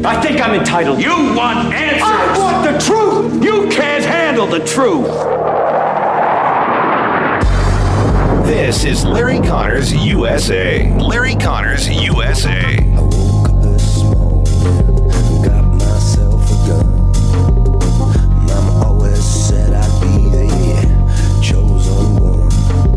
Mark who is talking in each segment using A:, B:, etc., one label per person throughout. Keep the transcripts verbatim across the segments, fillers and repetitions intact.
A: I think I'm entitled.
B: You want answers.
A: I want the truth.
B: You can't handle the truth.
C: This is Larry Connors U S A. Larry Connors U S A.
D: I woke up this morning, got myself a gun. Mama always said I'd be the chosen one.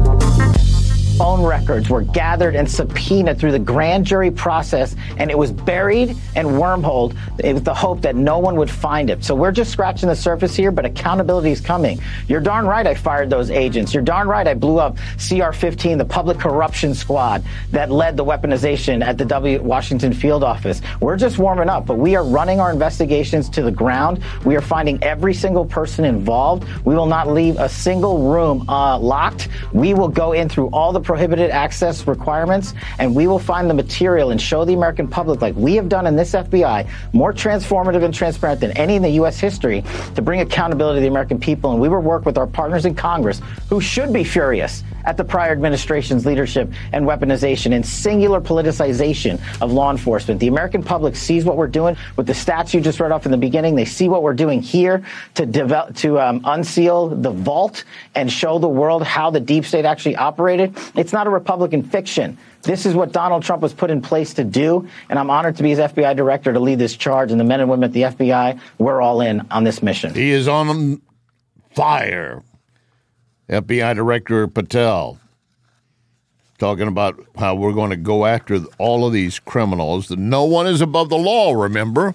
E: Phone records were gathered and subpoenaed through the grand jury process, and it was buried and wormholed with the hope that no one would find it. So we're just scratching the surface here, but accountability is coming. You're darn right I fired those agents. You're darn right I blew up C R fifteen, the public corruption squad that led the weaponization at the W Washington field office. We're just warming up, but we are running our investigations to the ground. We are finding every single person involved. We will not leave a single room uh, locked. We will go in through all the prohibited access requirements, and we will find the material and show the American public, like we have done in this F B I, more transformative and transparent than any in the U S history, to bring accountability to the American people. And we will work with our partners in Congress, who should be furious at the prior administration's leadership and weaponization and singular politicization of law enforcement. The American public sees what we're doing with the stats you just read off in the beginning. They see what we're doing here to develop, to um, unseal the vault and show the world how the deep state actually operated. It's not a Republican fiction. This is what Donald Trump was put in place to do, and I'm honored to be his F B I director to lead this charge. And the men and women at the F B I, we're all in on this mission.
F: He is on fire. F B I Director Patel talking about how we're going to go after all of these criminals. That no one is above the law, remember?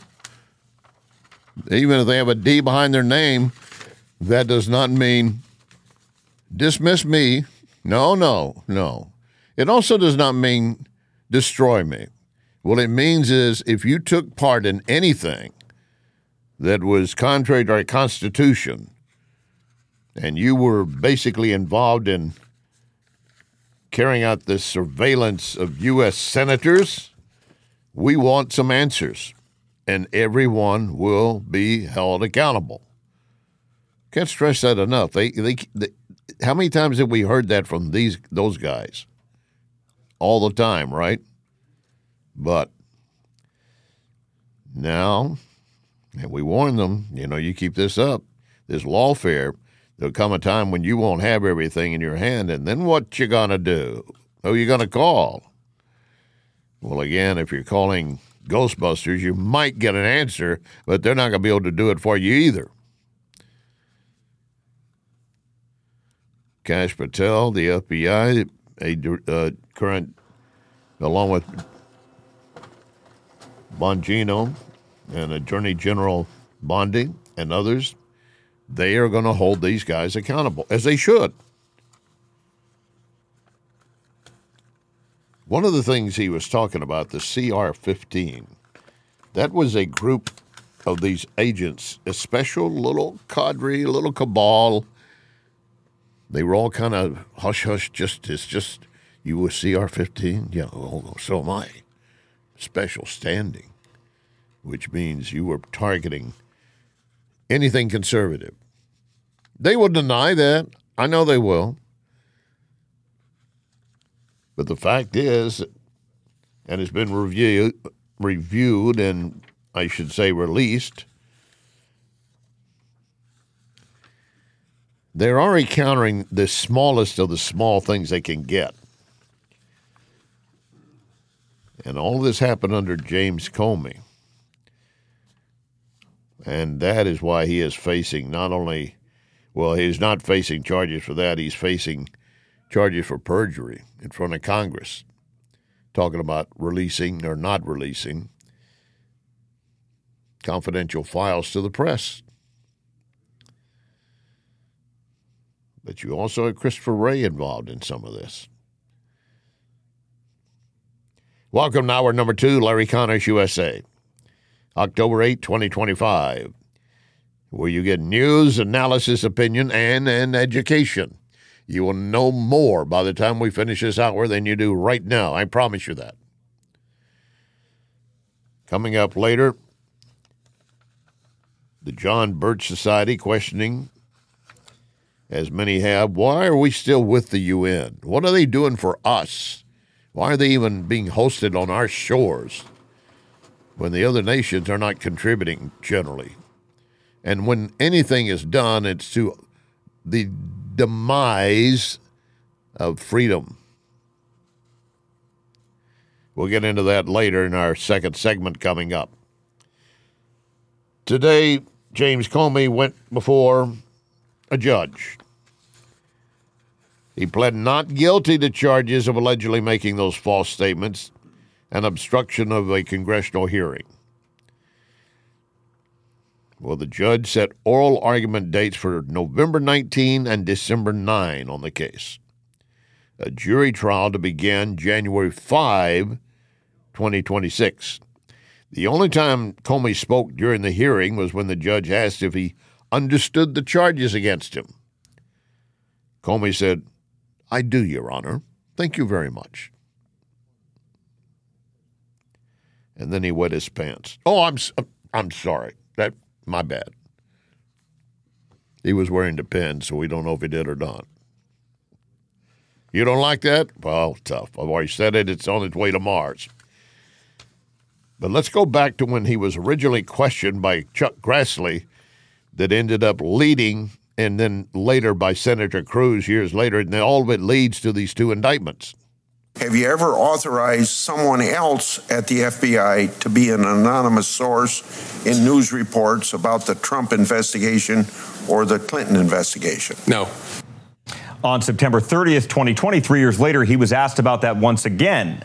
F: Even if they have a D behind their name, that does not mean dismiss me. No, no, no. It also does not mean destroy me. What it means is if you took part in anything that was contrary to our Constitution and you were basically involved in carrying out the surveillance of U S senators, we want some answers, and everyone will be held accountable. Can't stress that enough. They, they, they, how many times have we heard that from these those guys? All the time, right? But now, and we warn them, you know, you keep this up, this lawfare, there'll come a time when you won't have everything in your hand, and then what you gonna do? Who you gonna call? Well, again, if you're calling Ghostbusters, you might get an answer, but they're not gonna be able to do it for you either. Kash Patel, the F B I, a uh, current, along with Bongino and Attorney General Bondi and others, they are going to hold these guys accountable, as they should. One of the things he was talking about, the C R fifteen, that was a group of these agents, a special little cadre, a little cabal. They were all kind of hush-hush, just, it's just, you were C R fifteen? Yeah, oh, so am I. Special standing, which means you were targeting anything conservative. They will deny that. I know they will. But the fact is, and it's been reviewed, reviewed and I should say released, they're already countering the smallest of the small things they can get. And all this happened under James Comey. And that is why he is facing not only, well, he's not facing charges for that, he's facing charges for perjury in front of Congress, talking about releasing or not releasing confidential files to the press. But you also have Christopher Wray involved in some of this. Welcome to hour number two, Larry Connors U S A. October eighth, twenty twenty-five, where you get news, analysis, opinion, and, and education. You will know more by the time we finish this hour than you do right now. I promise you that. Coming up later, the John Birch Society questioning, as many have, why are we still with the U N? What are they doing for us? Why are they even being hosted on our shores? when the other nations are not contributing generally. And when anything is done, it's to the demise of freedom. We'll get into that later in our second segment coming up. Today, James Comey went before a judge. He pled not guilty to charges of allegedly making those false statements and obstruction of a congressional hearing. Well, the judge set oral argument dates for November nineteenth and December ninth on the case. A jury trial to begin January fifth, twenty twenty-six. The only time Comey spoke during the hearing was when the judge asked if he understood the charges against him. Comey said, "I do, Your Honor. Thank you very much." And then he wet his pants. Oh, I'm I'm sorry. That my bad. He was wearing the pen, so we don't know if he did or not. You don't like that? Well, tough. I've already said it. It's on its way to Mars. But let's go back to when he was originally questioned by Chuck Grassley that ended up leading, and then later by Senator Cruz years later, and all of it leads to these two indictments.
G: Have you ever authorized someone else at the F B I to be an anonymous source in news reports about the Trump investigation or the Clinton investigation?
H: No.
I: On September thirtieth, twenty twenty, three years later, he was asked about that once again.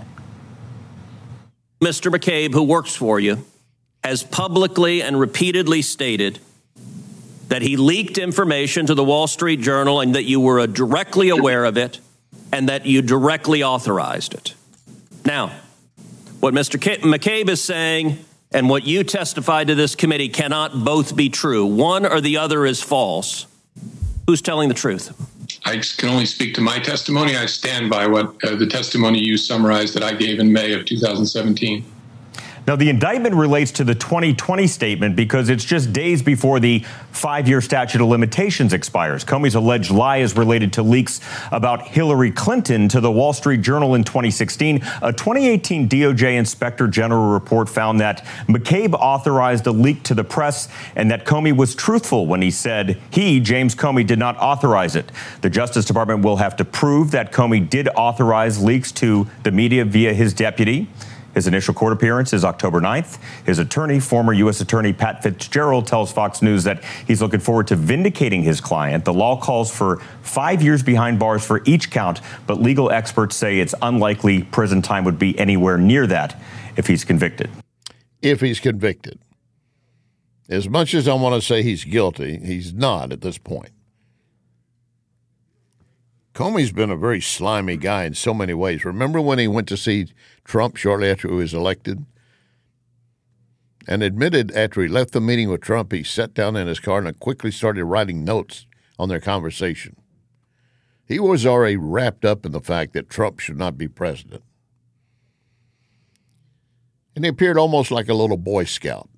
J: Mister McCabe, who works for you, has publicly and repeatedly stated that he leaked information to the Wall Street Journal and that you were directly aware of it and that you directly authorized it. Now, what Mister McCabe is saying and what you testified to this committee cannot both be true. One or the other is false. Who's telling the truth?
H: I can only speak to my testimony. I stand by what uh, the testimony you summarized that I gave in May of two thousand seventeen.
I: Now, the indictment relates to the twenty twenty statement because it's just days before the five-year statute of limitations expires. Comey's alleged lie is related to leaks about Hillary Clinton to the Wall Street Journal in twenty sixteen. A twenty eighteen D O J Inspector General report found that McCabe authorized a leak to the press and that Comey was truthful when he said he, James Comey, did not authorize it. The Justice Department will have to prove that Comey did authorize leaks to the media via his deputy. His initial court appearance is October ninth. His attorney, former U S Attorney Pat Fitzgerald, tells Fox News that he's looking forward to vindicating his client. The law calls for five years behind bars for each count, but legal experts say it's unlikely prison time would be anywhere near that if he's convicted.
F: If he's convicted. As much as I want to say he's guilty, he's not at this point. Comey's been a very slimy guy in so many ways. Remember when he went to see Trump shortly after he was elected? And admitted after he left the meeting with Trump, he sat down in his car and quickly started writing notes on their conversation. He was already wrapped up in the fact that Trump should not be president. And he appeared almost like a little Boy Scout.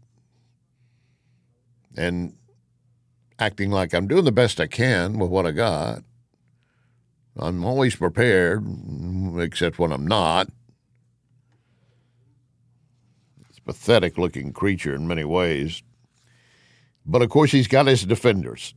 F: And acting like I'm doing the best I can with what I got. I'm always prepared, except when I'm not. It's a pathetic-looking creature in many ways. But, of course, he's got his defenders,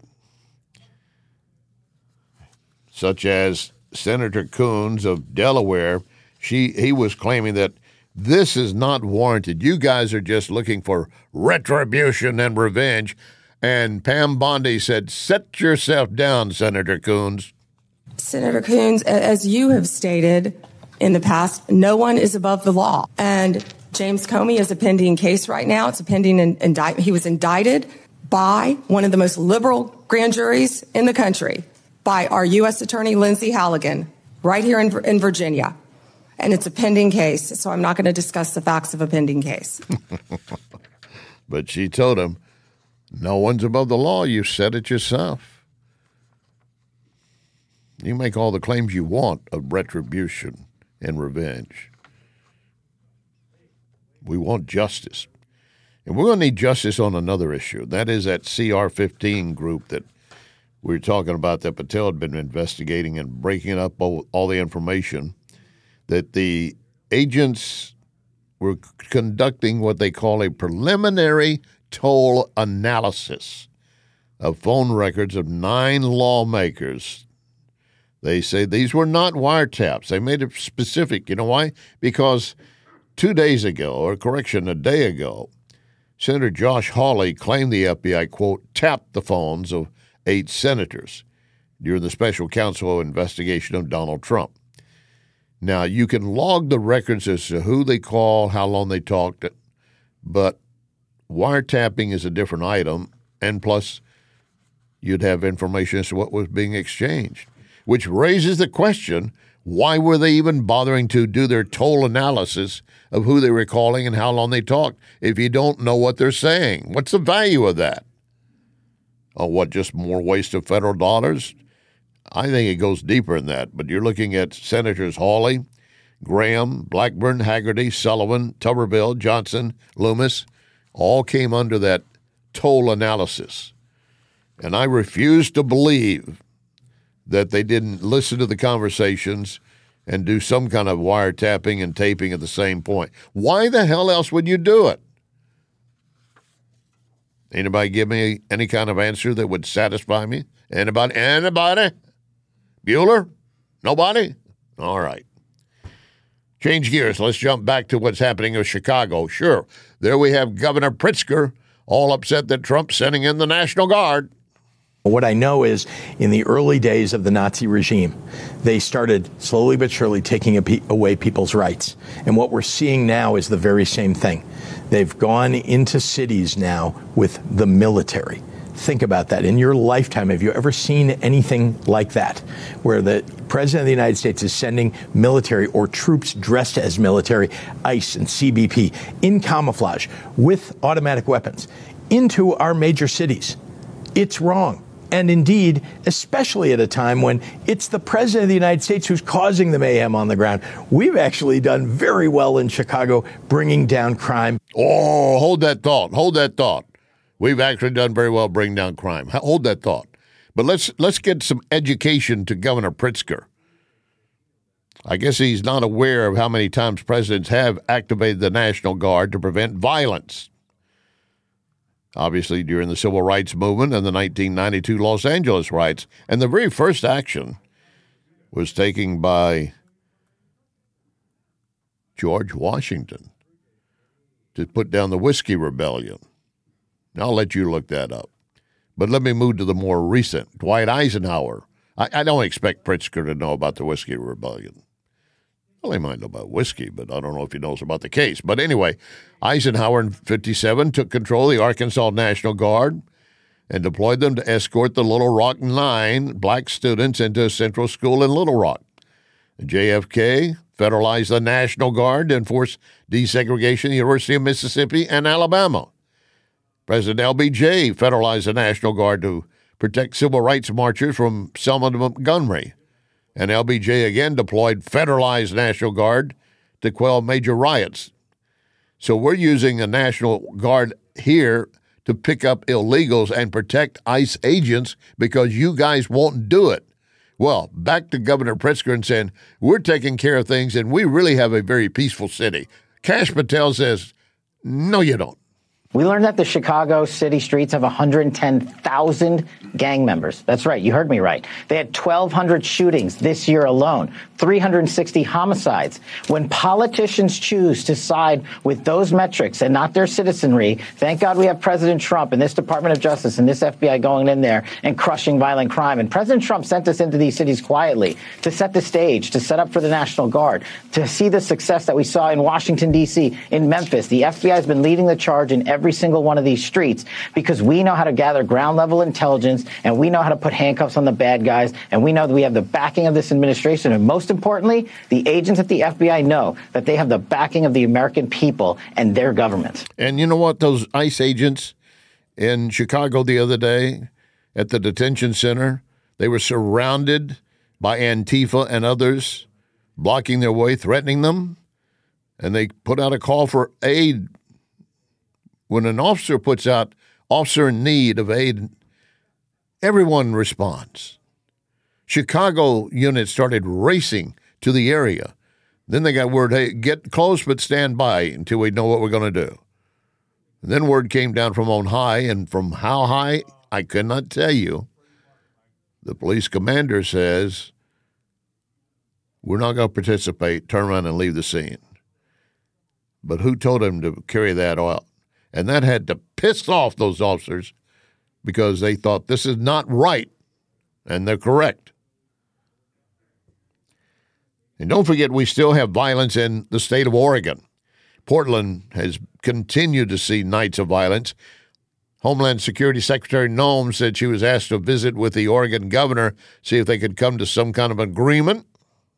F: such as Senator Coons of Delaware. She He was claiming that this is not warranted. You guys are just looking for retribution and revenge. And Pam Bondi said, "Set yourself down, Senator Coons."
K: Senator Coons, as you have stated in the past, no one is above the law. And James Comey is a pending case right now. It's a pending in- indictment. He was indicted by one of the most liberal grand juries in the country, by our U S Attorney Lindsay Halligan, right here in, in Virginia. And it's a pending case, so I'm not going to discuss the facts of a pending case.
F: But she told him, no one's above the law. You said it yourself. You make all the claims you want of retribution and revenge. We want justice. And we're going to need justice on another issue. That is that C R fifteen group that we were talking about that Patel had been investigating and breaking up all, all the information that the agents were conducting what they call a preliminary toll analysis of phone records of nine lawmakers. They say these were not wiretaps. They made it specific. You know why? Because two days ago, or correction, a day ago, Senator Josh Hawley claimed the F B I, quote, tapped the phones of eight senators during the special counsel investigation of Donald Trump. Now, you can log the records as to who they call, how long they talked, but wiretapping is a different item, and plus you'd have information as to what was being exchanged, which raises the question, why were they even bothering to do their toll analysis of who they were calling and how long they talked if you don't know what they're saying? What's the value of that? Oh, what, just more waste of federal dollars? I think it goes deeper than that, but you're looking at Senators Hawley, Graham, Blackburn, Haggerty, Sullivan, Tuberville, Johnson, Loomis, all came under that toll analysis. And I refuse to believe that they didn't listen to the conversations and do some kind of wiretapping and taping at the same point. Why the hell else would you do it? Anybody give me any kind of answer that would satisfy me? Anybody? Anybody? Bueller? Nobody? All right. Change gears. Let's jump back to what's happening in Chicago. Sure, there we have Governor Pritzker all upset that Trump's sending in the National Guard.
L: What I know is in the early days of the Nazi regime, they started slowly but surely taking away people's rights. And what we're seeing now is the very same thing. They've gone into cities now with the military. Think about that. In your lifetime, have you ever seen anything like that, where the President of the United States is sending military or troops dressed as military, ICE and C B P, in camouflage with automatic weapons into our major cities? It's wrong. And indeed, especially at a time when it's the President of the United States who's causing the mayhem on the ground. We've actually done very well in Chicago bringing down crime.
F: Oh, hold that thought. Hold that thought. We've actually done very well bringing down crime. Hold that thought. But let's let's get some education to Governor Pritzker. I guess he's not aware of how many times presidents have activated the National Guard to prevent violence. Obviously, during the Civil Rights Movement and the nineteen ninety-two Los Angeles riots. And the very first action was taken by George Washington to put down the Whiskey Rebellion. I'll let you look that up. But let me move to the more recent. Dwight Eisenhower. I, I don't expect Pritzker to know about the Whiskey Rebellion. Well, he might know about whiskey, but I don't know if he knows about the case. But anyway, Eisenhower in fifty-seven took control of the Arkansas National Guard and deployed them to escort the Little Rock Nine black students into a central school in Little Rock. J F K federalized the National Guard to enforce desegregation at the University of Mississippi and Alabama. President L B J federalized the National Guard to protect civil rights marchers from Selma to Montgomery. And L B J again deployed federalized National Guard to quell major riots. So we're using a National Guard here to pick up illegals and protect ICE agents because you guys won't do it. Well, back to Governor Pritzker and saying, we're taking care of things and we really have a very peaceful city. Kash Patel says, no, you don't.
E: We learned that the Chicago city streets have one hundred ten thousand gang members. That's right. You heard me right. They had twelve hundred shootings this year alone, three hundred sixty homicides. When politicians choose to side with those metrics and not their citizenry, thank God we have President Trump and this Department of Justice and this F B I going in there and crushing violent crime. And President Trump sent us into these cities quietly to set the stage, to set up for the National Guard, to see the success that we saw in Washington, D C, in Memphis. The F B I has been leading the charge in every single one of these streets because we know how to gather ground level intelligence and we know how to put handcuffs on the bad guys and we know that we have the backing of this administration. And most importantly, the agents at the F B I know that they have the backing of the American people and their government.
F: And you know what? Those ICE agents in Chicago the other day at the detention center, they were surrounded by Antifa and others blocking their way, threatening them. And they put out a call for aid. When an officer puts out officer in need of aid, everyone responds. Chicago units started racing to the area. Then they got word, hey, get close but stand by until we know what we're going to do. And then word came down from on high, and from how high, I could not tell you. The police commander says, we're not going to participate, turn around and leave the scene. But who told him to carry that out? And that had to piss off those officers because they thought this is not right, and they're correct. And don't forget, we still have violence in the state of Oregon. Portland has continued to see nights of violence. Homeland Security Secretary Noem said she was asked to visit with the Oregon governor, see if they could come to some kind of agreement.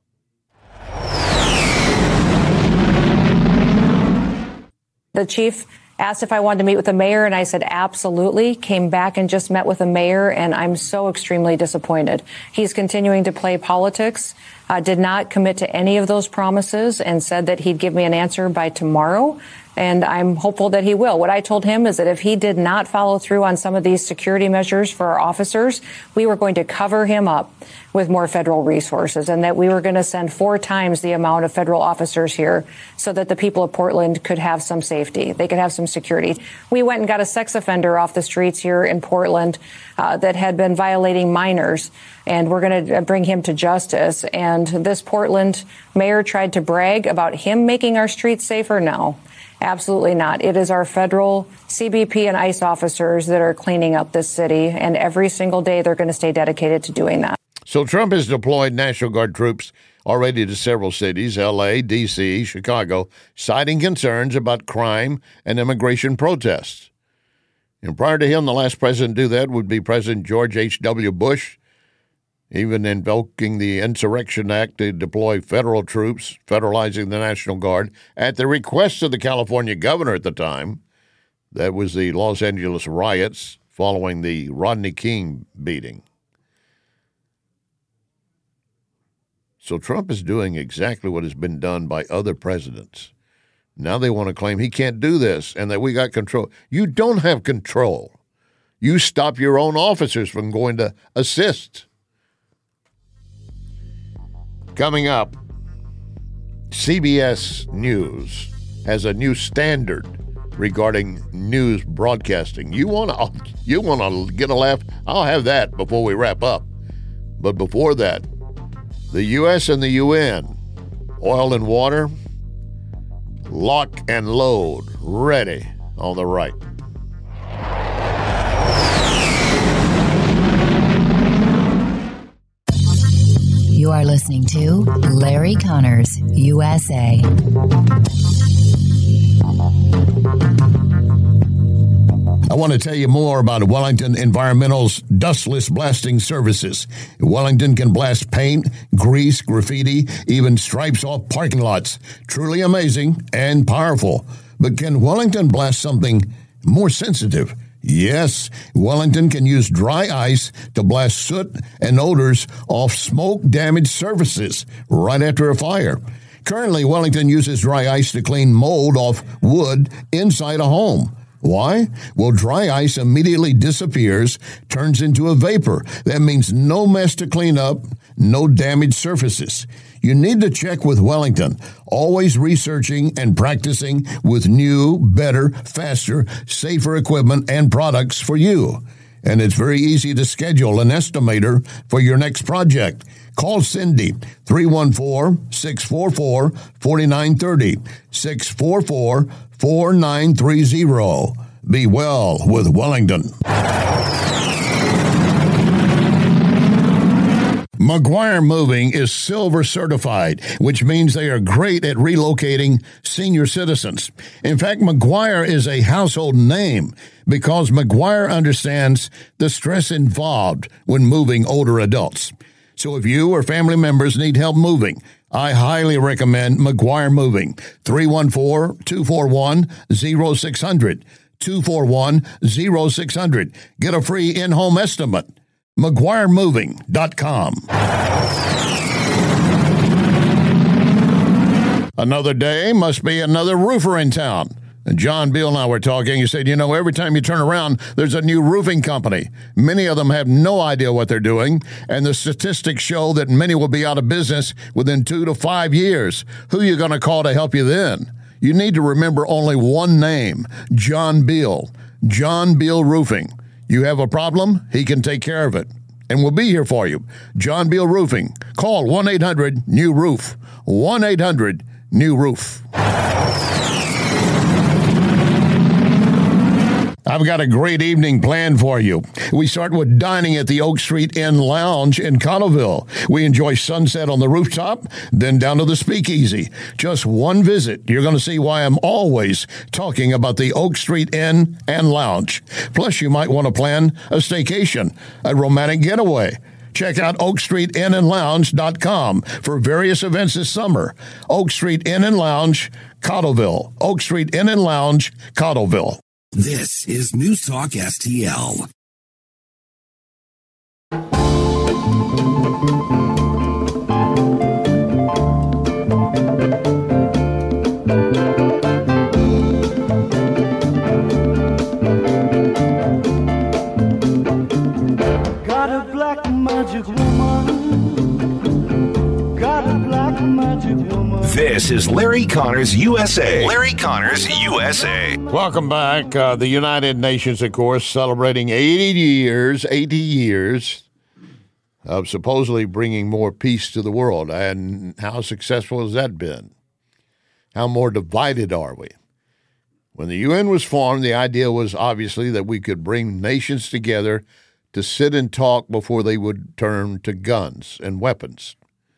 M: The chief asked if I wanted to meet with the mayor, and I said absolutely. Came back and just met with the mayor, and I'm so extremely disappointed. He's continuing to play politics, uh, did not commit to any of those promises, and said that he'd give me an answer by tomorrow. And I'm hopeful that he will. What I told him is that if he did not follow through on some of these security measures for our officers, we were going to cover him up with more federal resources, and that we were going to send four times the amount of federal officers here so that the people of Portland could have some safety. They could have some security. We went and got a sex offender off the streets here in Portland uh, that had been violating minors, and we're going to bring him to justice. And this Portland mayor tried to brag about him making our streets safer. No. Absolutely not. It is our federal C B P and ICE officers that are cleaning up this city, and every single day they're going to stay dedicated to doing that.
F: So Trump has deployed National Guard troops already to several cities, L A, D C, Chicago, citing concerns about crime and immigration protests. And prior to him, the last president to do that would be President George H W. Bush, even invoking the Insurrection Act to deploy federal troops, federalizing the National Guard, at the request of the California governor at the time. That was the Los Angeles riots following the Rodney King beating. So Trump is doing exactly what has been done by other presidents. Now they want to claim he can't do this and that we got control. You don't have control. You stop your own officers from going to assist. Coming up, C B S News has a new standard regarding news broadcasting. You want to you want to get a laugh? I'll have that before we wrap up. But before that, the U S and the U N, oil and water, lock and load, ready on the right.
N: You are listening to Larry Connors, U S A.
F: I want to tell you more about Wellington Environmental's dustless blasting services. Wellington can blast paint, grease, graffiti, even stripes off parking lots. Truly amazing and powerful. But can Wellington blast something more sensitive? Yes, Wellington can use dry ice to blast soot and odors off smoke-damaged surfaces right after a fire. Currently, Wellington uses dry ice to clean mold off wood inside a home. Why? Well, dry ice immediately disappears, turns into a vapor. That means no mess to clean up, no damaged surfaces. You need to check with Wellington, always researching and practicing with new, better, faster, safer equipment and products for you. And it's very easy to schedule an estimator for your next project. Call Cindy, three one four, six four four, four nine three zero, six four four, four nine three zero. Be well with Wellington. McGuire Moving is silver certified, which means they are great at relocating senior citizens. In fact, McGuire is a household name because McGuire understands the stress involved when moving older adults. So if you or family members need help moving, I highly recommend McGuire Moving. three one four, two four one, zero six zero zero. two four one, zero six zero zero. Get a free in-home estimate. McGuire Moving dot com. Another day must be another roofer in town. And John Beal and I were talking. He said, you know, every time you turn around, there's a new roofing company. Many of them have no idea what they're doing, and the statistics show that many will be out of business within two to five years. Who are you going to call to help you then? You need to remember only one name, John Beal. John Beal Roofing. You have a problem, he can take care of it. And we'll be here for you. John Beal Roofing. Call one eight hundred new roof. one eight hundred new roof. I've got a great evening planned for you. We start with dining at the Oak Street Inn Lounge in Cottleville. We enjoy sunset on the rooftop, then down to the speakeasy. Just one visit. You're going to see why I'm always talking about the Oak Street Inn and Lounge. Plus, you might want to plan a staycation, a romantic getaway. Check out oak street inn and lounge dot com for various events this summer. Oak Street Inn and Lounge, Cottleville. Oak Street Inn and Lounge, Cottleville.
O: This is News Talk S T L.
A: Got a black magic woman. Got a black magic woman.
C: This is Larry Connors U S A. Larry Connors U S A.
F: Welcome back. Uh, the United Nations, of course, celebrating eighty years, eighty years of supposedly bringing more peace to the world. And how successful has that been? How more divided are we? When the U N was formed, the idea was obviously that we could bring nations together to sit and talk before they would turn to guns and weapons.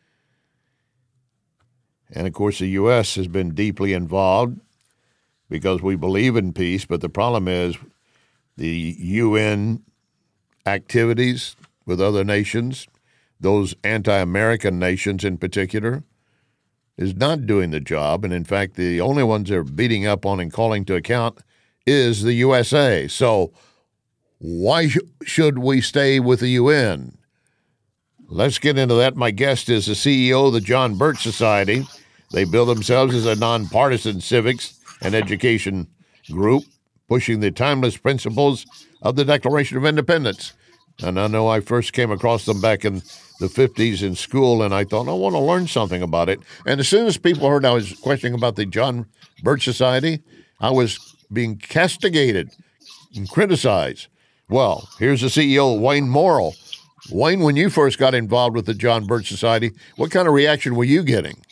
F: And, of course, the U S has been deeply involved because we believe in peace, but the problem is the U N activities with other nations, those anti-American nations in particular, is not doing the job. And, in fact, the only ones they're beating up on and calling to account is the U S A. So why sh- should we stay with the U N? Let's get into that. My guest is the C E O of the John Birch Society. They bill themselves as a nonpartisan civics and education group, pushing the timeless principles of the Declaration of Independence. And I know I first came across them back in the fifties in school, and I thought, I want to learn something about it. And as soon as people heard I was questioning about the John Birch Society, I was being castigated and criticized. Well, here's the C E O, Wayne Morrill. Wayne, when you first got involved with the John Birch Society, what kind of reaction were you getting?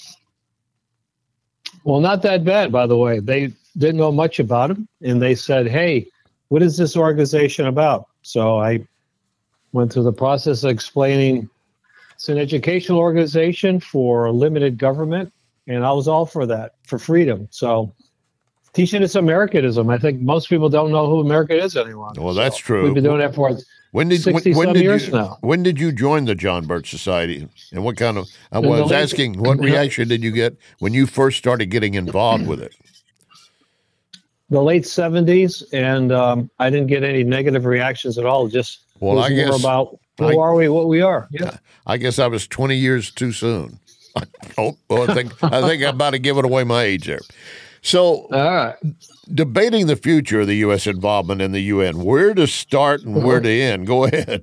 P: Well, not that bad, by the way. They didn't know much about him, and they said, hey, what is this organization about? So I went through the process of explaining it's an educational organization for limited government, and I was all for that, for freedom. So teaching us Americanism. I think most people don't know who America is anymore.
F: Well, that's
P: so
F: true.
P: We've been doing that for
F: when did,
P: sixty
F: when, when
P: some
F: did
P: years
F: you,
P: now.
F: When did you join the John Birch Society? And what kind of, I was asking, what reaction did you get when you first started getting involved with it?
P: The late seventies, and um, I didn't get any negative reactions at all. Just
F: well,
P: it was
F: I guess,
P: more about who
F: I,
P: are we, what we are. Yeah.
F: I guess I was twenty years too soon. oh, well, I think I think I'm about to give it away my age there. So,
P: uh,
F: debating the future of the U S involvement in the U N, where to start and where to end? Go ahead.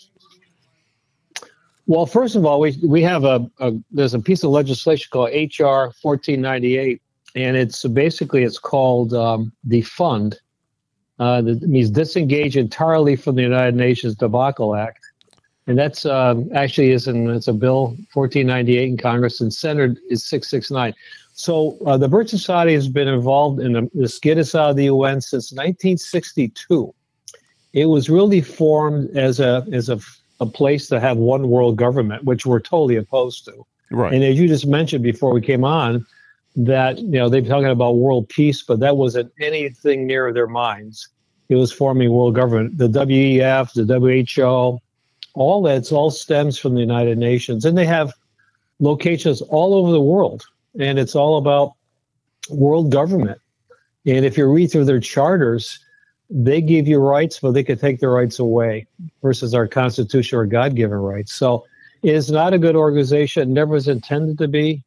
P: Well, first of all, we we have a, a there's a piece of legislation called H R fourteen ninety-eight, and it's basically it's called um, defund. Uh, that means disengage entirely from the United Nations Debacle Act, and that's um, actually is in it's a bill fourteen ninety-eight in Congress, and Senate is six sixty-nine. So uh, the Birch Society has been involved in the, this get us out of the U N since nineteen sixty-two. It was really formed as a as a, a place to have one world government, which we're totally opposed to.
F: Right.
P: And as you just mentioned before we came on, that you know they've been talking about world peace, but that wasn't anything near their minds. It was forming world government. The W E F, the W H O, all that's all stems from the United Nations, and they have locations all over the world. And it's all about world government. And if you read through their charters, they give you rights, but they could take the rights away versus our Constitution or God-given rights. So it is not a good organization. It never was intended to be.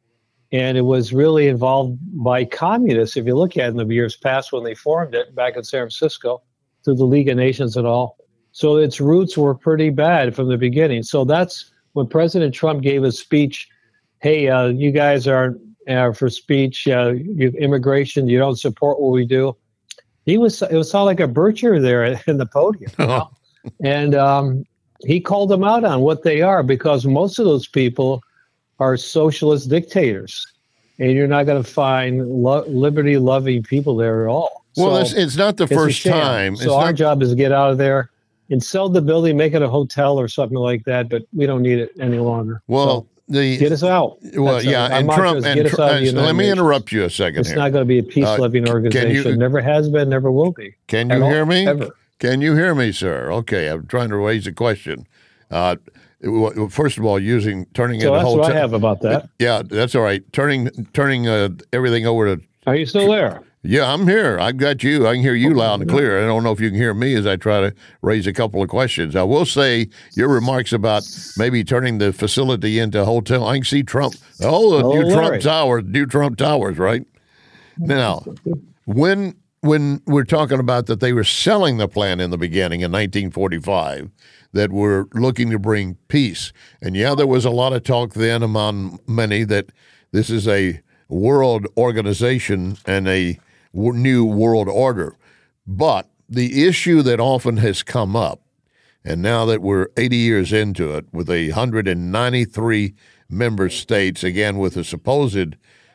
P: And it was really involved by communists, if you look at it in the years past when they formed it back in San Francisco, through the League of Nations and all. So its roots were pretty bad from the beginning. So that's when President Trump gave his speech, hey, uh, you guys aren't uh, for speech, uh, you, immigration, you don't support what we do. He was, it was all like a Bircher there in the podium. You know? And um, he called them out on what they are, because most of those people are socialist dictators, and you're not going to find lo- liberty-loving people there at all.
F: Well,
P: So
F: it's, it's not the
P: it's a
F: first
P: sham.
F: time. It's
P: So our
F: not-
P: job is to get out of there and sell the building, make it a hotel or something like that, but we don't need it any longer.
F: Well,
P: So
F: the
P: get us out.
F: Well,
P: That's
F: yeah,
P: our- our
F: and
P: mantra
F: Trump
P: is
F: and
P: get us
F: Tr-
P: out of the
F: uh,
P: United
F: let me
P: Nations.
F: interrupt you a second
P: It's
F: here.
P: not going to be a peace-loving
F: Uh,
P: organization.
F: Can you,
P: never has been, never will be.
F: Can
P: At
F: you
P: all,
F: hear me?
P: Ever.
F: Can you hear me, sir? Okay, I'm trying to raise a question. Uh, well, first of all, using turning
P: So
F: it a
P: that's
F: hotel.
P: what I have about that.
F: Yeah, that's all right. Turning turning uh, everything over to.
P: Are you still there?
F: Yeah, I'm here. I've got you. I can hear you loud and clear. I don't know if you can hear me as I try to raise a couple of questions. I will say your remarks about maybe turning the facility into a hotel. I can see Trump. Oh, the
P: Oh,
F: new Trump
P: Larry.
F: Towers, new Trump Towers, right? Now, when when we're talking about that they were selling the plan in the beginning in nineteen forty-five, that were looking to bring peace. And yeah, there was a lot of talk then among many that this is a world organization and a w- new world order. But the issue that often has come up, and now that we're eighty years into it with a one hundred ninety-three member states, again with a supposed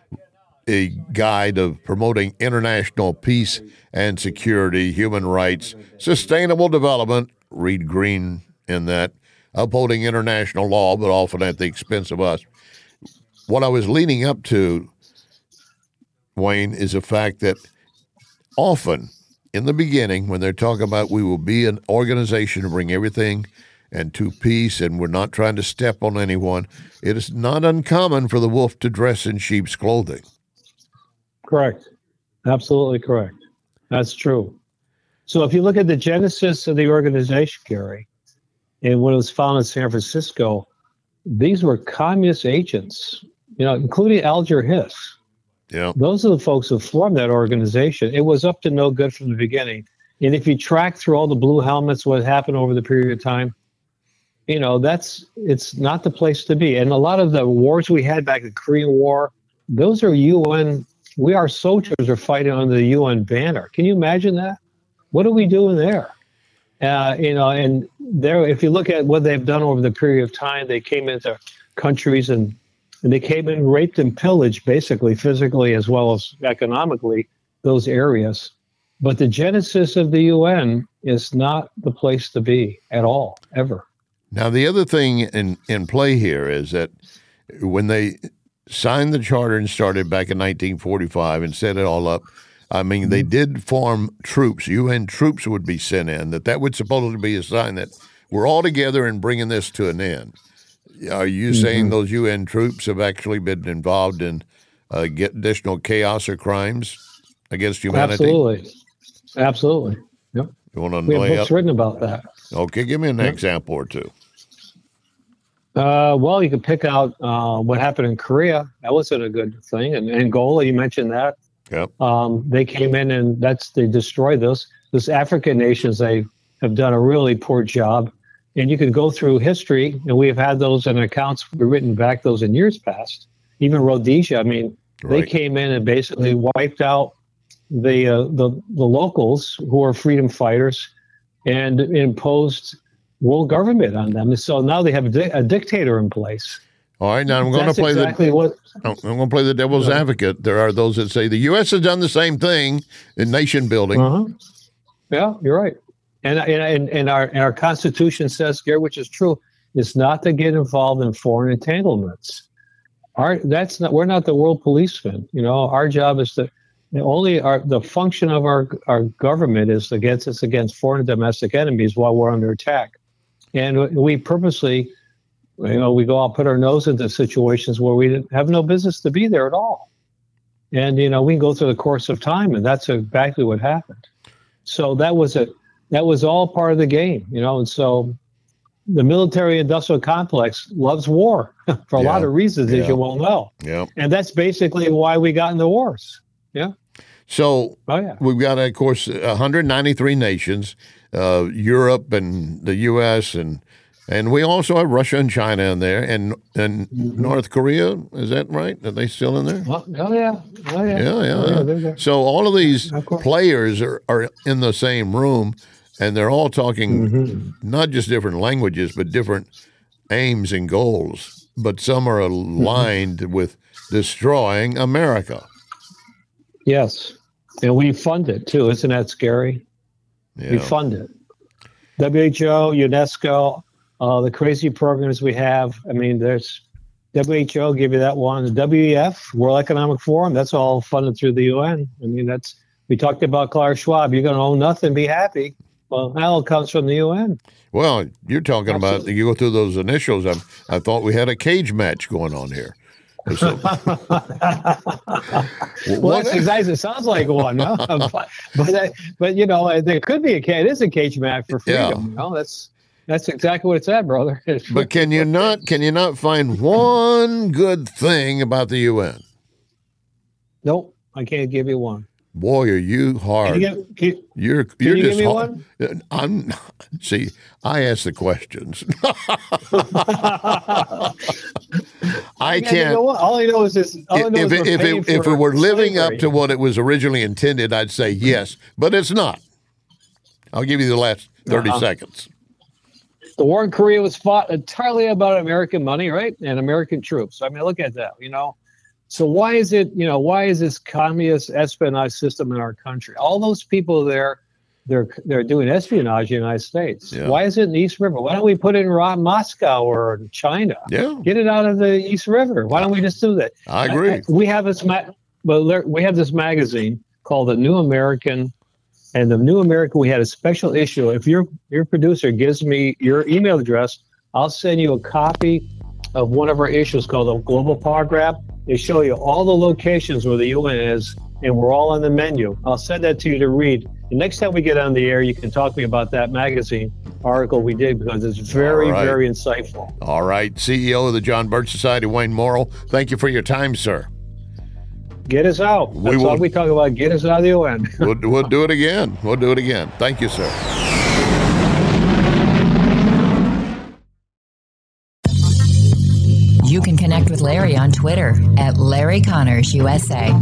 F: a guide of promoting international peace and security, human rights, sustainable development, read green in that, upholding international law, but often at the expense of us. What I was leading up to, Wayne, is the fact that often in the beginning, when they're talking about we will be an organization to bring everything and to peace, and we're not trying to step on anyone, it is not uncommon for the wolf to dress in sheep's clothing.
P: Correct. Absolutely correct. That's true. So if you look at the genesis of the organization, Gary, and when it was founded in San Francisco, these were communist agents, you know, including Alger Hiss.
F: Yeah.
P: Those are the folks who formed that organization. It was up to no good from the beginning. And if you track through all the blue helmets, what happened over the period of time, you know, that's, it's not the place to be. And a lot of the wars we had back in the Korean War, those are U N, we, our soldiers are fighting under the U N banner. Can you imagine that? What are we doing there? Uh, you know, and there, if you look at what they've done over the period of time, they came into countries and, and they came in, raped and pillaged, basically, physically as well as economically, those areas. But the genesis of the U N is not the place to be at all, ever.
F: Now, the other thing in, in play here is that when they signed the charter and started back in nineteen forty-five and set it all up, I mean, they did form troops. U N troops would be sent in, that that would supposedly be a sign that we're all together in bringing this to an end. Are you
P: Mm-hmm.
F: saying those U N troops have actually been involved in uh, get additional chaos or crimes against humanity?
P: Absolutely. Absolutely. Yep.
F: You want to
P: We have
F: lay
P: books
F: out?
P: written about that.
F: Okay, give me an
P: Yep.
F: example or two.
P: Uh, well, you can pick out uh, what happened in Korea. That wasn't a good thing. And Angola, you mentioned that.
F: Yep.
P: Um, they came in and that's they destroyed those. Those African nations, they have done a really poor job. And you can go through history, and we have had those in accounts written back those in years past. Even Rhodesia, I mean, they
F: Right.
P: came in and basically wiped out the uh, the the locals who are freedom fighters and imposed world government on them. So now they have a, di- a dictator in place.
F: All right, now I'm going to
P: That's
F: play
P: exactly
F: the.
P: what.
F: I'm going to play the devil's
P: Yeah.
F: advocate. There are those that say the U S has done the same thing in nation building.
P: Uh-huh. Yeah, you're right. And and and our and our Constitution says, Gary, which is true, is not to get involved in foreign entanglements. Our that's not. We're not the world policemen. You know, our job is to only our the function of our our government is against us against foreign and domestic enemies while we're under attack, and we purposely, you know, we go out put our nose into situations where we have no business to be there at all, and you know we can go through the course of time, and that's exactly what happened. So that was a that was all part of the game, you know, and so the military-industrial complex loves war for a
F: Yeah.
P: lot of reasons, as
F: Yeah.
P: you well know.
F: Yep.
P: And that's basically why we got into wars. Yeah.
F: So
P: Oh, yeah.
F: we've got, of course, one hundred ninety-three nations, uh, Europe and the U S and and we also have Russia and China in there, and and
P: Mm-hmm.
F: North Korea. Is that right? Are they still in there?
P: Oh, oh, yeah. Oh, yeah.
F: Yeah,
P: Oh,
F: yeah.
P: they're
F: yeah.
P: there.
F: So all of these
P: Of course.
F: players are, are in the same room, and they're all talking
P: Mm-hmm.
F: not just different languages, but different aims and goals. But some are aligned
P: Mm-hmm.
F: with destroying America.
P: Yes. And we fund it, too. Isn't that scary? We
F: Yeah.
P: fund it. W H O, UNESCO, uh, the crazy programs we have. I mean, there's W H O, give you that one. The W E F, World Economic Forum, that's all funded through the U N. I mean, that's, we talked about Klaus Schwab. You're going to own nothing, be happy. Well, that all comes from the U N.
F: Well, you're talking about,
P: Absolutely.
F: you go through those initials. I, I thought we had a cage match going on here. So-
P: Well, that's exactly, it sounds like one, huh? but, but, uh, but, you know, there could be a cage, it is a cage match for freedom.
F: Yeah.
P: You know, that's, that's exactly what it's at, brother.
F: But can you not can you not find one good thing about the U N?
P: Nope, I can't give you one.
F: Boy, are you hard.
P: Can you give- can-
F: you're
P: can
F: you're
P: you
F: just
P: give me
F: hard. I'm see, I ask the questions. I
P: Yeah, you
F: can't
P: know what? All I know is this. All I know
F: if
P: is
F: it,
P: we're
F: if
P: paying
F: it, if
P: for
F: it were living
P: slavery.
F: up to what it was originally intended, I'd say yes, but it's not. I'll give you the last thirty
P: Uh-huh.
F: seconds.
P: The war in Korea was fought entirely about American money, right, and American troops. I mean, look at that. You know, so why is it? You know, why is this communist espionage system in our country? All those people there, they're they're doing espionage in the United States.
F: Yeah.
P: Why is it in the East River? Why don't we put it in Ro- Moscow or China?
F: Yeah.
P: Get it out of the East River. Why don't we just do that?
F: I agree.
P: we have this. Ma- well, there- we have this magazine called the New American. And the New American, we had a special issue. If your your producer gives me your email address, I'll send you a copy of one of our issues called the Global Power Grab. They show you all the locations where the U N is, and we're all on the menu. I'll send that to you to read. The next time we get on the air, you can talk to me about that magazine article we did because it's very,
F: All right.
P: very insightful.
F: All right, C E O of the John Birch Society, Wayne Morrill. Thank you for your time, sir.
P: Get us out.
F: We
P: That's
F: will-
P: all we talk about. Get us out of the U N.
F: We'll, we'll do it again. We'll do it again. Thank you, sir.
N: You can connect with Larry on Twitter at Larry Connors U S A.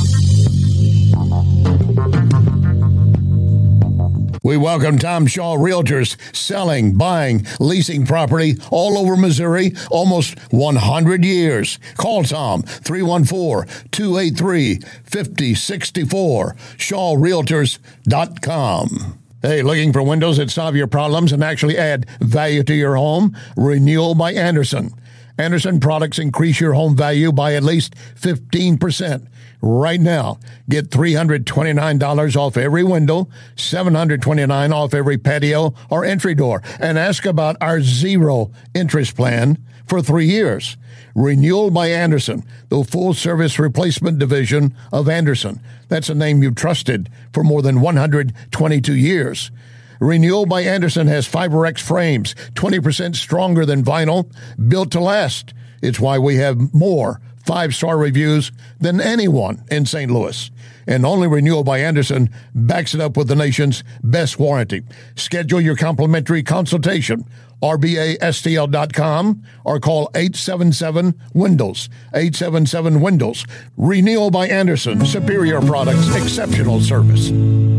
F: We welcome Tom Shaw Realtors, selling, buying, leasing property all over Missouri, almost one hundred years. Call Tom, three one four, two eight three, five zero six four, shaw realtors dot com. Hey, looking for windows that solve your problems and actually add value to your home? Renewal by Anderson. Anderson products increase your home value by at least fifteen percent. Right now, get three hundred twenty-nine dollars off every window, seven hundred twenty-nine dollars off every patio or entry door, and ask about our zero interest plan for three years. Renewal by Anderson, the full-service replacement division of Anderson. That's a name you've trusted for more than one hundred twenty-two years. Renewal by Anderson has FiberX frames, twenty percent stronger than vinyl, built to last. It's why we have more five-star reviews than anyone in Saint Louis. And only Renewal by Anderson backs it up with the nation's best warranty. Schedule your complimentary consultation, R B A S T L dot com, or call eight seven seven Windows, eight seven seven Windows. Renewal by Anderson, superior products, exceptional service.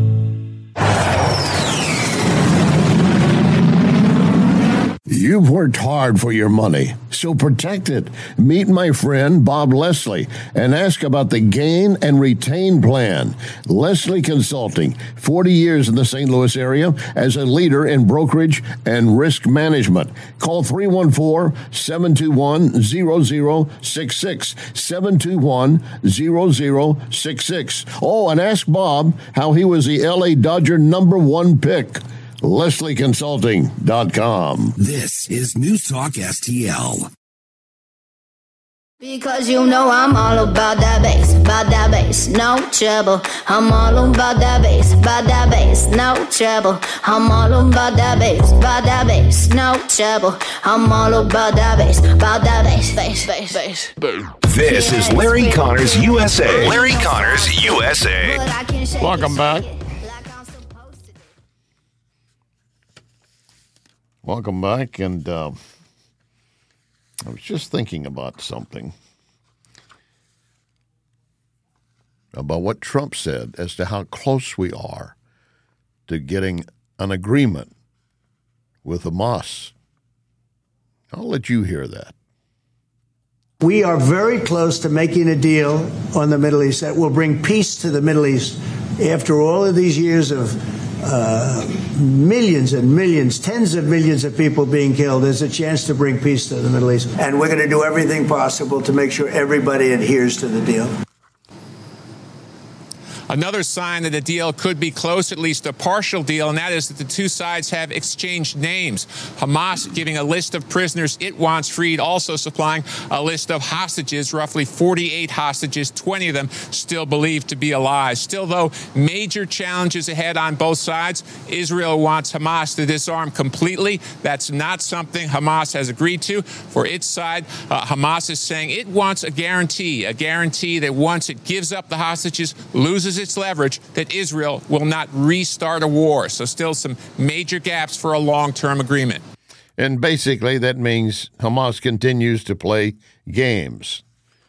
F: You've worked hard for your money, so protect it. Meet my friend Bob Leslie and ask about the Gain and Retain Plan. Leslie Consulting, forty years in the Saint Louis area as a leader in brokerage and risk management. Call three one four, seven two one, zero zero six six, seven two one, zero zero six six. Oh, and ask Bob how he was the L A Dodger number one pick. Leslie Consulting dot com.
O: This is News Talk S T L.
Q: Because you know I'm all about that bass, about that bass, no trouble. I'm all about that bass, about that bass, no trouble. I'm all about that bass, about that bass, no trouble. I'm all about that bass, about that bass, bass, bass, bass.
C: This is Larry Connors U S A. Larry Connors U S A.
F: Welcome back. Welcome back, and uh, I was just thinking about something, about what Trump said as to how close we are to getting an agreement with Hamas. I'll let you hear that.
R: We are very close to making a deal on the Middle East that will bring peace to the Middle East after all of these years of Uh, millions and millions, tens of millions of people being killed. There's a chance to bring peace to the Middle East. And we're going to do everything possible to make sure everybody adheres to the deal.
S: Another sign that a deal could be close, at least a partial deal, and that is that the two sides have exchanged names. Hamas giving a list of prisoners it wants freed, also supplying a list of hostages, roughly forty-eight hostages, twenty of them still believed to be alive. Still, though, major challenges ahead on both sides. Israel wants Hamas to disarm completely. That's not something Hamas has agreed to. For its side, uh, Hamas is saying it wants a guarantee, a guarantee that once it gives up the hostages, loses its leverage, that Israel will not restart a war. So still some major gaps for a long-term agreement.
F: And basically that means Hamas continues to play games.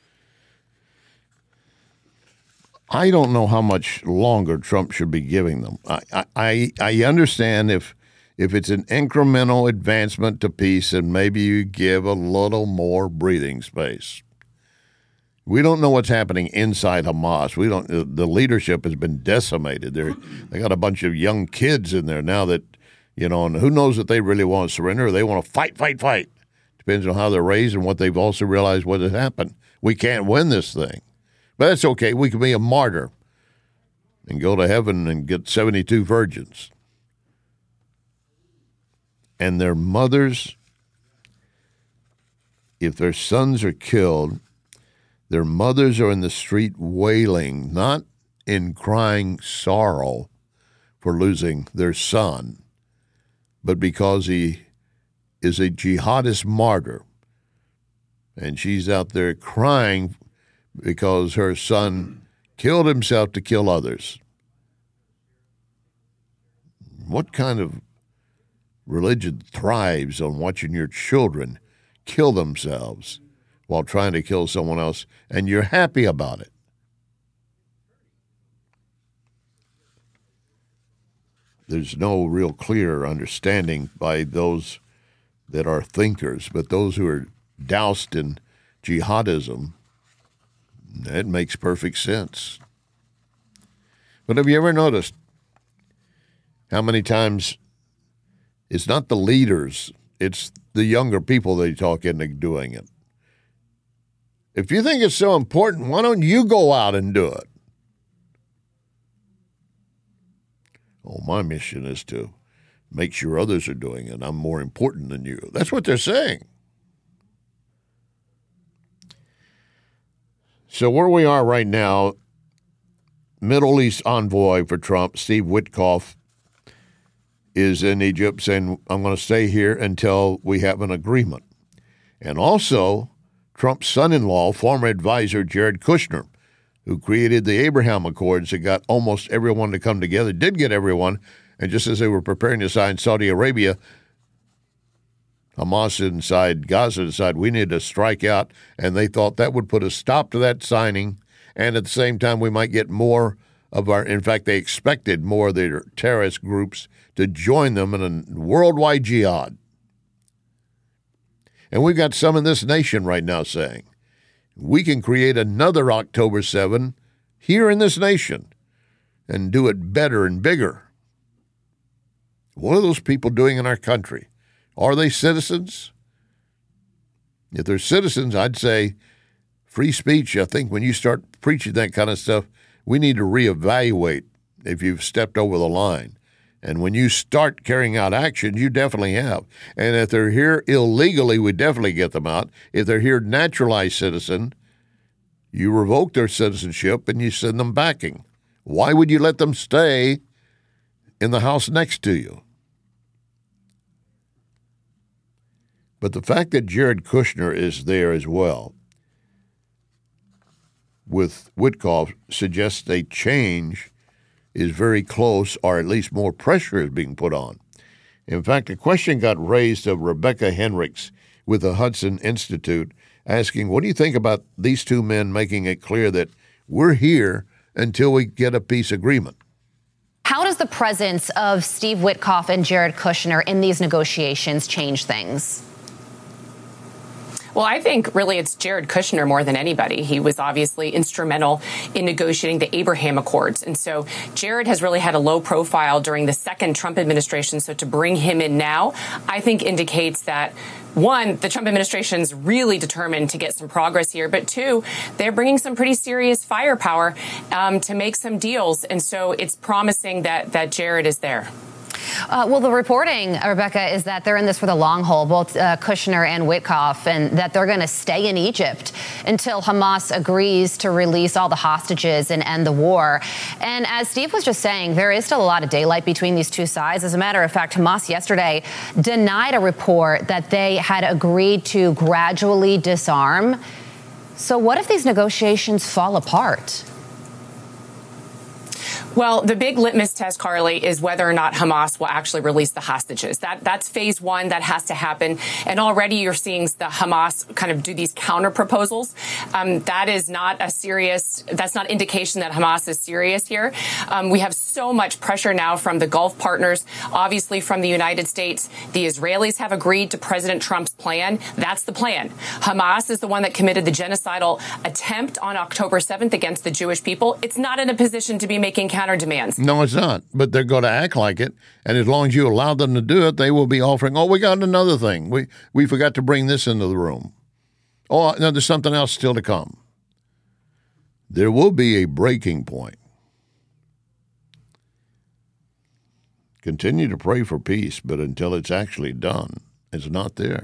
F: I don't know how much longer Trump should be giving them. I I, I understand if if it's an incremental advancement to peace, and maybe you give a little more breathing space. We don't know what's happening inside Hamas. We don't. The leadership has been decimated. They they got a bunch of young kids in there now that, you know, and who knows if they really want to surrender or they want to fight, fight, fight. Depends on how they're raised and what they've also realized what has happened. We can't win this thing, but that's okay. We can be a martyr and go to heaven and get seventy-two virgins. And their mothers, if their sons are killed, their mothers are in the street wailing, not in crying sorrow for losing their son, but because he is a jihadist martyr. And she's out there crying because her son killed himself to kill others. What kind of religion thrives on watching your children kill themselves while trying to kill someone else, and you're happy about it? There's no real clear understanding by those that are thinkers, but those who are doused in jihadism, it makes perfect sense. But have you ever noticed how many times it's not the leaders, it's the younger people they talk into doing it? If you think it's so important, why don't you go out and do it? Oh, my mission is to make sure others are doing it. I'm more important than you. That's what they're saying. So where we are right now, Middle East envoy for Trump, Steve Witkoff, is in Egypt saying, I'm going to stay here until we have an agreement. And also, Trump's son-in-law, former advisor Jared Kushner, who created the Abraham Accords that got almost everyone to come together, did get everyone, and just as they were preparing to sign Saudi Arabia, Hamas inside Gaza decided we need to strike out, and they thought that would put a stop to that signing, and at the same time we might get more of our, in fact, they expected more of their terrorist groups to join them in a worldwide jihad. And we've got some in this nation right now saying, we can create another October seventh here in this nation and do it better and bigger. What are those people doing in our country? Are they citizens? If they're citizens, I'd say free speech. I think when you start preaching that kind of stuff, we need to reevaluate if you've stepped over the line. And when you start carrying out actions, you definitely have. And if they're here illegally, we definitely get them out. If they're here naturalized citizen, you revoke their citizenship and you send them backing. Why would you let them stay in the house next to you? But the fact that Jared Kushner is there as well with Witkoff suggests a change is very close, or at least more pressure is being put on. In fact, a question got raised of Rebecca Henricks with the Hudson Institute, asking, what do you think about these two men making it clear that we're here until we get a peace agreement?
T: How does the presence of Steve Witkoff and Jared Kushner in these negotiations change things?
U: Well, I think really it's Jared Kushner more than anybody. He was obviously instrumental in negotiating the Abraham Accords. And so Jared has really had a low profile during the second Trump administration. So to bring him in now, I think indicates that, one, the Trump administration is really determined to get some progress here. But two, they're bringing some pretty serious firepower um, to make some deals. And so it's promising that that Jared is there.
T: Uh, well, the reporting, Rebecca, is that they're in this for the long haul, both uh, Kushner and Witkoff, and that they're going to stay in Egypt until Hamas agrees to release all the hostages and end the war. And as Steve was just saying, there is still a lot of daylight between these two sides. As a matter of fact, Hamas yesterday denied a report that they had agreed to gradually disarm. So what if these negotiations fall apart?
U: Well, the big litmus test, Carly, is whether or not Hamas will actually release the hostages. That that's phase one. That has to happen. And already you're seeing the Hamas kind of do these counter proposals. Um, that is not a serious, that's not indication that Hamas is serious here. Um, we have so much pressure now from the Gulf partners, obviously from the United States. The Israelis have agreed to President Trump's plan. That's the plan. Hamas is the one that committed the genocidal attempt on October seventh against the Jewish people. It's not in a position to be making counter demands.
F: No, it's not. But they're going to act like it. And as long as you allow them to do it, they will be offering, oh, we got another thing. We we forgot to bring this into the room. Oh, no, there's something else still to come. There will be a breaking point. Continue to pray for peace, but until it's actually done, it's not there.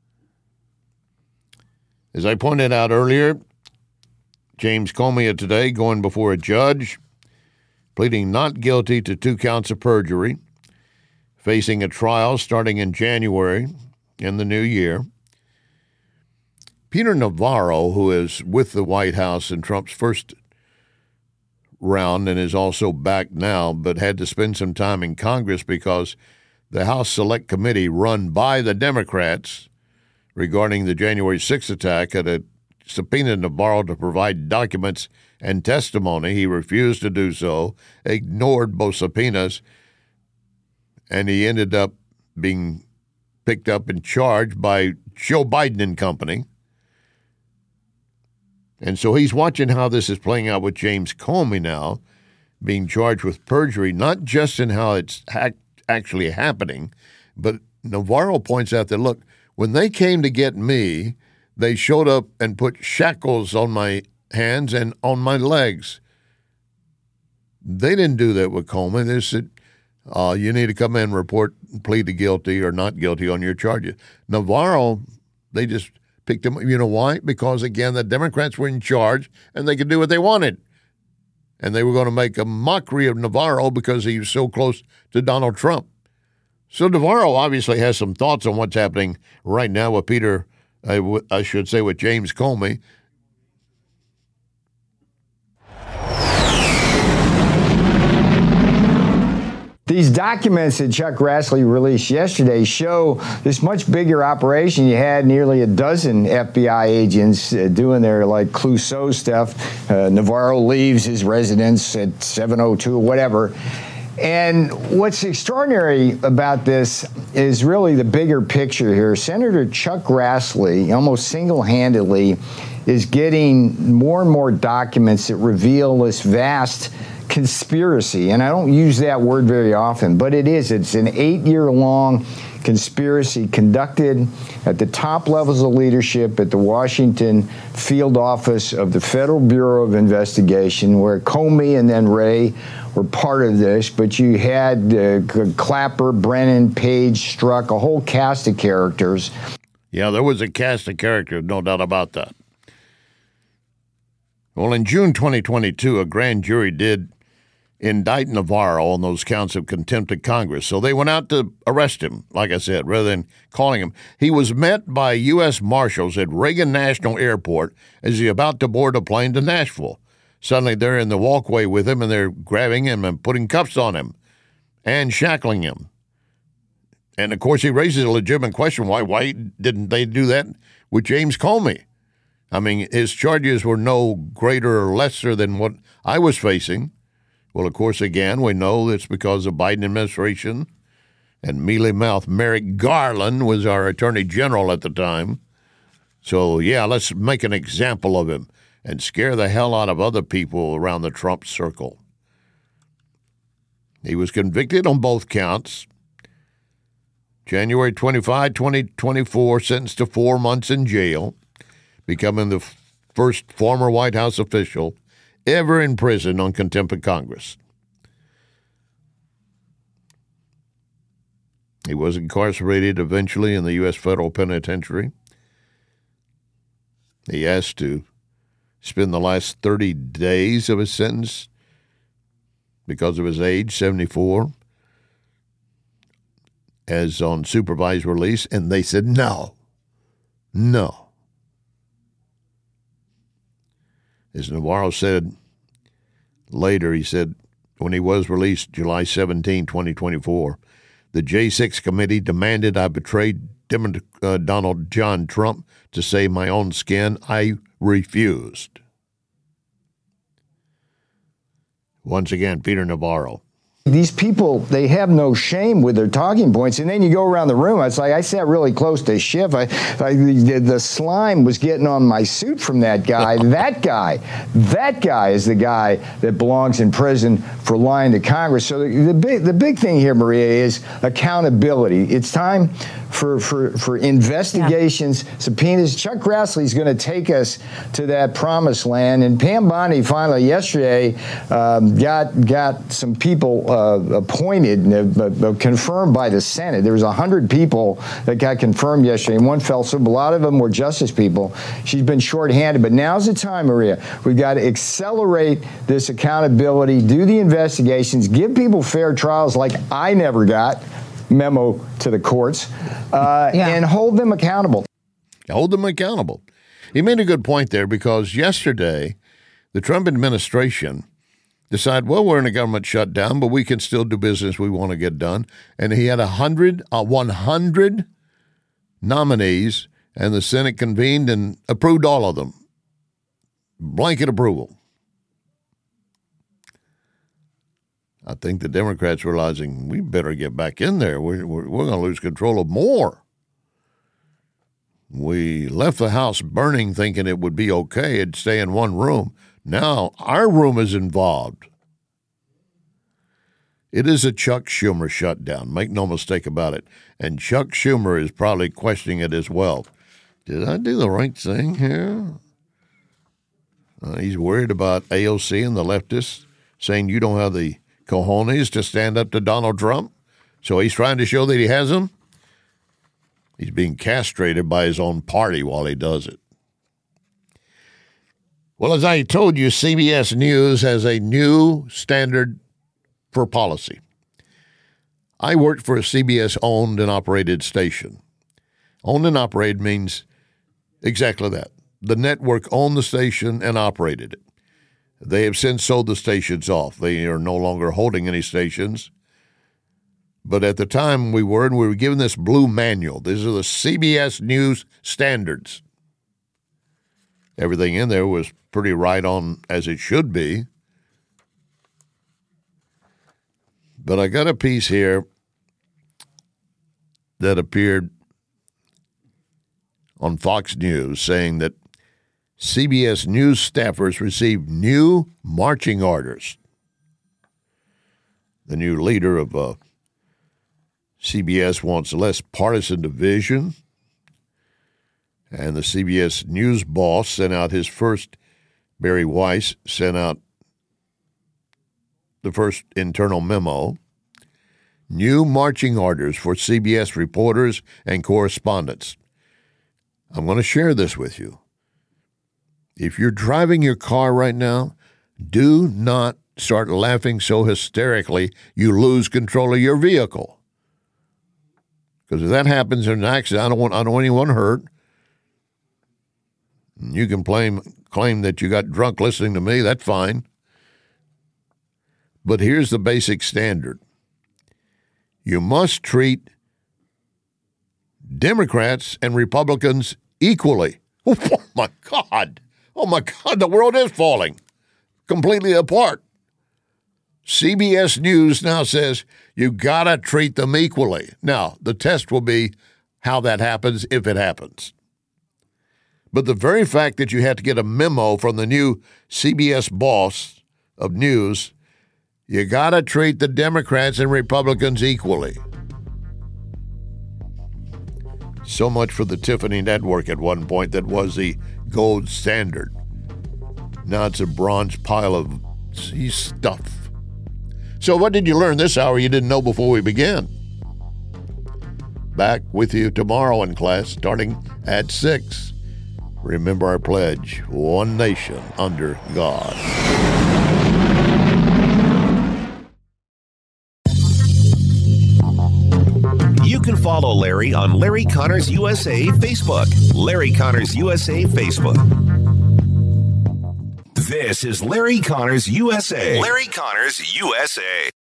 F: As I pointed out earlier, James Comey today going before a judge, pleading not guilty to two counts of perjury, facing a trial starting in January in the new year. Peter Navarro, who is with the White House in Trump's first round and is also back now, but had to spend some time in Congress because the House Select Committee run by the Democrats regarding the January sixth attack had a subpoenaed Navarro to provide documents and testimony. He refused to do so, ignored both subpoenas, and he ended up being picked up and charged by Joe Biden and company. And so he's watching how this is playing out with James Comey now, being charged with perjury, not just in how it's ha- actually happening, but Navarro points out that, look, when they came to get me, they showed up and put shackles on my hands and on my legs. They didn't do that with Comey. They said, uh, you need to come in and report, plead to guilty or not guilty on your charges. Navarro, they just picked him. You know why? Because, again, the Democrats were in charge and they could do what they wanted. And they were going to make a mockery of Navarro because he was so close to Donald Trump. So Navarro obviously has some thoughts on what's happening right now with Peter, I, w- I should say with James Comey.
V: These documents that Chuck Grassley released yesterday show this much bigger operation. You had nearly a dozen F B I agents uh, doing their like Clouseau stuff. Uh, Navarro leaves his residence at seven oh two or whatever. And what's extraordinary about this is really the bigger picture here. Senator Chuck Grassley almost single-handedly is getting more and more documents that reveal this vast conspiracy, and I don't use that word very often, but it is. It's an eight-year-long conspiracy conducted at the top levels of leadership at the Washington field office of the Federal Bureau of Investigation, where Comey and then Wray were part of this, but you had uh, Clapper, Brennan, Page, Strzok, a whole cast of characters.
F: Yeah, there was a cast of characters, no doubt about that. Well, in June twenty twenty-two, a grand jury did indict Navarro on those counts of contempt of Congress. So they went out to arrest him, like I said, rather than calling him. He was met by U S Marshals at Reagan National Airport as he about to board a plane to Nashville. Suddenly they're in the walkway with him, and they're grabbing him and putting cuffs on him and shackling him. And, of course, he raises a legitimate question, why, why didn't they do that with James Comey? I mean, his charges were no greater or lesser than what I was facing. Well, of course, again, we know it's because of Biden administration and mealy-mouthed Merrick Garland was our attorney general at the time. So, yeah, let's make an example of him and scare the hell out of other people around the Trump circle. He was convicted on both counts. January twenty-fifth, twenty twenty-four, sentenced to four months in jail, becoming the first former White House official ever in prison on contempt of Congress. He was incarcerated eventually in the U S federal penitentiary. He asked to spend the last thirty days of his sentence because of his age, seventy-four, as on supervised release, and they said no, no. As Navarro said later, he said, when he was released July seventeenth, twenty twenty-four, the J six committee demanded I betrayed Dem- uh, Donald John Trump to save my own skin. I refused. Once again, Peter Navarro.
V: These people, they have no shame with their talking points. And then you go around the room. It's like I sat really close to Schiff. I, I, the, the slime was getting on my suit from that guy. That guy, that guy is the guy that belongs in prison for lying to Congress. So the, the, big, the big thing here, Maria, is accountability. It's time for, for, for investigations, yeah. subpoenas. Chuck Grassley is going to take us to that promised land. And Pam Bondi finally yesterday um, got, got some people Uh, appointed, uh, uh, confirmed by the Senate. There was one hundred people that got confirmed yesterday, and one fell through. A lot of them were justice people. She's been shorthanded, but now's the time, Maria. We've got to accelerate this accountability, do the investigations, give people fair trials like I never got, memo to the courts, uh, yeah. and hold them accountable.
F: Hold them accountable. He made a good point there, because yesterday the Trump administration decide, well, we're in a government shutdown, but we can still do business we want to get done. And he had a hundred, uh, one hundred nominees, and the Senate convened and approved all of them. Blanket approval. I think the Democrats realizing we better get back in there. We're, we're, we're going to lose control of more. We left the House burning thinking it would be okay. It'd stay in one room. Now our room is involved. It is a Chuck Schumer shutdown. Make no mistake about it. And Chuck Schumer is probably questioning it as well. Did I do the right thing here? Uh, he's worried about A O C and the leftists saying you don't have the cojones to stand up to Donald Trump. So he's trying to show that he has them. He's being castrated by his own party while he does it. Well, as I told you, C B S News has a new standard for policy. I worked for a C B S-owned and operated station. Owned and operated means exactly that. The network owned the station and operated it. They have since sold the stations off. They are no longer holding any stations. But at the time we were, and we were given this blue manual. These are the C B S News standards. Everything in there was pretty right on as it should be. But I got a piece here that appeared on Fox News saying that C B S News staffers received new marching orders. the new leader of uh, C B S, wants less partisan division. And the C B S News boss sent out his first, Barry Weiss sent out the first internal memo. New marching orders for C B S reporters and correspondents. I'm going to share this with you. If you're driving your car right now, do not start laughing so hysterically you lose control of your vehicle. Because if that happens in an accident, I don't want, I don't want anyone hurt. You can claim, claim that you got drunk listening to me. That's fine. But here's the basic standard. You must treat Democrats and Republicans equally. Oh, my God. Oh, my God. The world is falling completely apart. C B S News now says you got to treat them equally. Now, the test will be how that happens, if it happens. But the very fact that you had to get a memo from the new C B S boss of news, you got to treat the Democrats and Republicans equally. So much for the Tiffany Network at one point that was the gold standard. Now it's a bronze pile of stuff. So what did you learn this hour you didn't know before we began? Back with you tomorrow in class, starting at six. Remember our pledge, one nation under God.
C: You can follow Larry on Larry Connors U S A Facebook. Larry Connors U S A Facebook. This is Larry Connors U S A. Larry Connors U S A.